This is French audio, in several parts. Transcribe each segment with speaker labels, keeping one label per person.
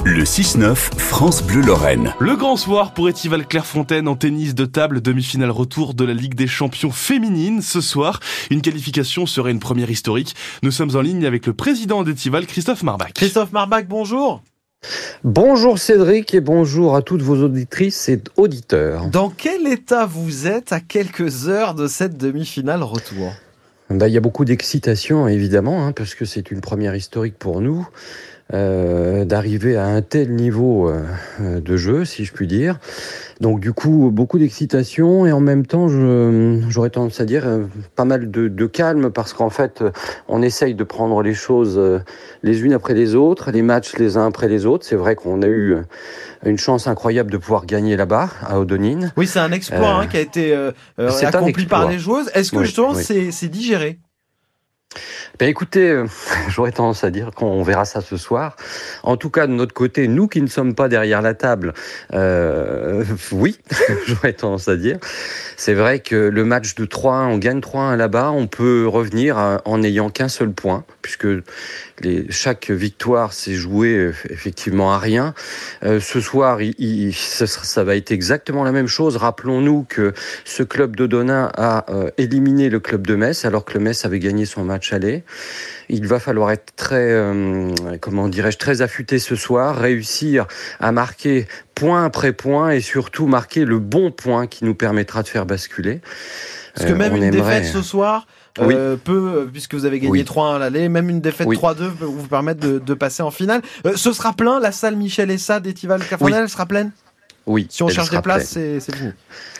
Speaker 1: Le 6-9, France Bleu Lorraine.
Speaker 2: Le grand soir pour Étival Clairefontaine en tennis de table, demi-finale retour de la Ligue des champions féminine. Ce soir, une qualification serait une première historique. Nous sommes en ligne avec le président d'Étival, Christophe Marbach.
Speaker 3: Christophe Marbach, bonjour.
Speaker 4: Bonjour Cédric et bonjour à toutes vos auditrices et auditeurs.
Speaker 3: Dans quel état vous êtes à quelques heures de cette demi-finale retour ?
Speaker 4: Il y a beaucoup d'excitation évidemment, parce que c'est une première historique pour nous. D'arriver à un tel niveau de jeu, si je puis dire. Donc du coup, beaucoup d'excitation et en même temps, j'aurais tendance à dire pas mal de calme parce qu'en fait, on essaye de prendre les choses les unes après les autres, les matchs les uns après les autres. C'est vrai qu'on a eu une chance incroyable de pouvoir gagner là-bas, à Odonine.
Speaker 3: Oui, c'est un exploit qui a été accompli par les joueuses. Est-ce que justement c'est digéré ?
Speaker 4: Écoutez, j'aurais tendance à dire qu'on verra ça ce soir. En tout cas, de notre côté, nous qui ne sommes pas derrière la table, oui, j'aurais tendance à dire. C'est vrai que le match de 3-1, on gagne 3-1 là-bas, on peut revenir en n'ayant qu'un seul point, puisque chaque victoire s'est jouée effectivement à rien. Ce soir, ça va être exactement la même chose. Rappelons-nous que ce club d'Odonin a éliminé le club de Metz, alors que le Metz avait gagné son match aller. Il va falloir être très affûté ce soir, réussir à marquer point après point et surtout marquer le bon point qui nous permettra de faire basculer.
Speaker 3: Parce que même une défaite ce soir peut, puisque vous avez gagné 3-1 à l'aller, même une défaite 3-2 peut vous permettre de passer en finale. Ce sera plein, la salle Michel Essa d'Étival Clairefontaine, elle sera pleine ?
Speaker 4: Oui.
Speaker 3: Si on cherche des places, c'est fini.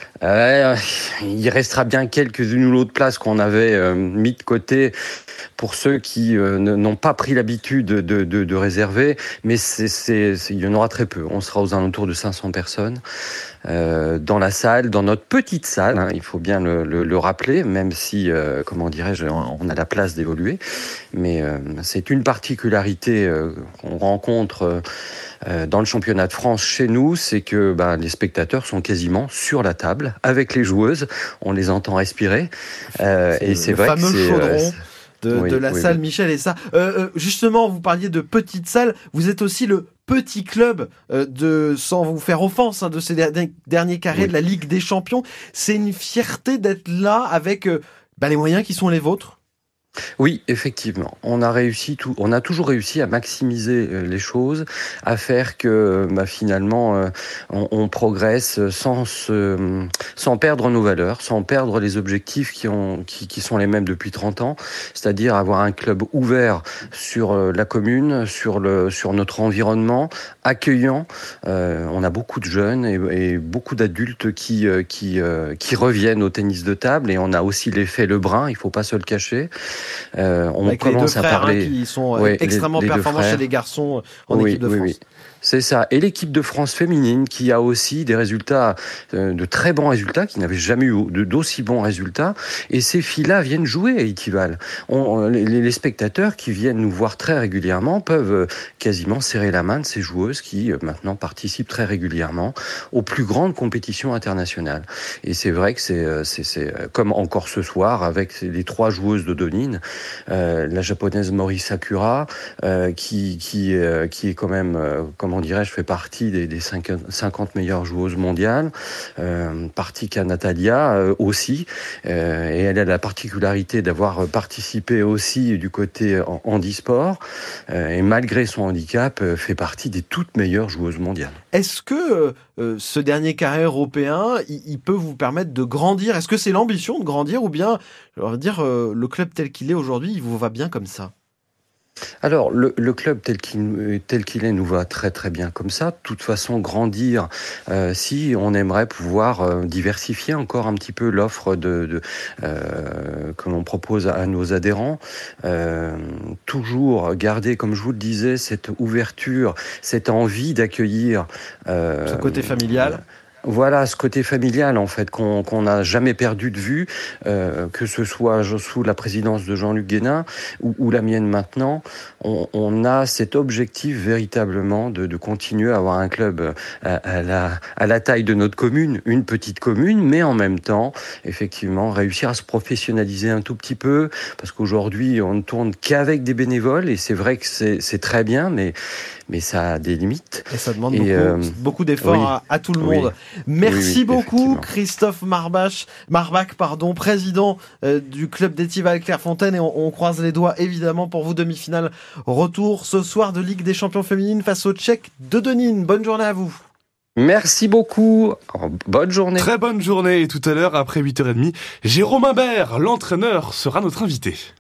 Speaker 4: Il restera bien quelques-unes ou l'autre places qu'on avait mis de côté pour ceux qui n'ont pas pris l'habitude de réserver, mais il y en aura très peu. On sera aux alentours de 500 personnes dans la salle, dans notre petite salle, il faut bien le rappeler, même si, on a la place d'évoluer. Mais c'est une particularité qu'on rencontre dans le championnat de France chez nous, c'est que les spectateurs sont quasiment sur la table avec les joueuses. On les entend respirer. Et c'est vrai que c'est...
Speaker 3: chaudron de la salle Michel Essa. Justement, vous parliez de petite salle. Vous êtes aussi le petit club sans vous faire offense, de ces derniers carrés de la Ligue des Champions. C'est une fierté d'être là avec les moyens qui sont les vôtres.
Speaker 4: Oui, effectivement. On a toujours réussi à maximiser les choses, à faire que finalement on progresse sans perdre nos valeurs, sans perdre les objectifs qui sont les mêmes depuis 30 ans, c'est-à-dire avoir un club ouvert sur la commune, sur notre environnement, accueillant. On a beaucoup de jeunes et beaucoup d'adultes qui reviennent au tennis de table, et on a aussi l'effet Lebrun, il faut pas se le cacher. On
Speaker 3: avec
Speaker 4: commence
Speaker 3: les deux frères,
Speaker 4: à parler
Speaker 3: qui sont extrêmement performants chez les garçons en équipe de France. Oui.
Speaker 4: C'est ça. Et l'équipe de France féminine qui a aussi des résultats, de très bons résultats, qui n'avaient jamais eu d'aussi bons résultats. Et ces filles-là viennent jouer à Étival. Les spectateurs qui viennent nous voir très régulièrement peuvent quasiment serrer la main de ces joueuses qui maintenant participent très régulièrement aux plus grandes compétitions internationales. Et c'est vrai que c'est comme encore ce soir avec les 3 joueuses d'Odonine, la japonaise Mori Sakura, qui est quand même fait partie des 50 meilleures joueuses mondiales, Partika Natalia aussi, et elle a la particularité d'avoir participé aussi du côté handisport, et malgré son handicap, fait partie des toutes meilleures joueuses mondiales.
Speaker 3: Est-ce que ce dernier carré européen, il peut vous permettre de grandir ? Est-ce que c'est l'ambition de grandir, ou bien, le club tel qu'il est aujourd'hui, il vous va bien comme ça ?
Speaker 4: Alors, le club tel qu'il est nous va très très bien comme ça. De toute façon, grandir, si on aimerait pouvoir diversifier encore un petit peu l'offre que l'on propose à nos adhérents, toujours garder, comme je vous le disais, cette ouverture, cette envie d'accueillir.
Speaker 3: Ce côté familial.
Speaker 4: Voilà, ce côté familial en fait qu'on n'a jamais perdu de vue, que ce soit sous la présidence de Jean-Luc Guénin ou la mienne maintenant, on a cet objectif véritablement de continuer à avoir un club à la taille de notre commune, une petite commune, mais en même temps, effectivement, réussir à se professionnaliser un tout petit peu, parce qu'aujourd'hui, on ne tourne qu'avec des bénévoles, et c'est vrai que c'est très bien, mais ça a des limites.
Speaker 3: Et ça demande beaucoup d'efforts à tout le monde. Merci beaucoup, Christophe Marbach, président du club d'Étival Clairefontaine, et on croise les doigts évidemment pour vous. Demi-finale retour ce soir de Ligue des champions féminines face aux Tchèques de Denin. Bonne journée à vous.
Speaker 4: Merci beaucoup. Bonne journée.
Speaker 2: Très bonne journée. Et tout à l'heure, après 8h30, Jérôme Imbert, l'entraîneur, sera notre invité.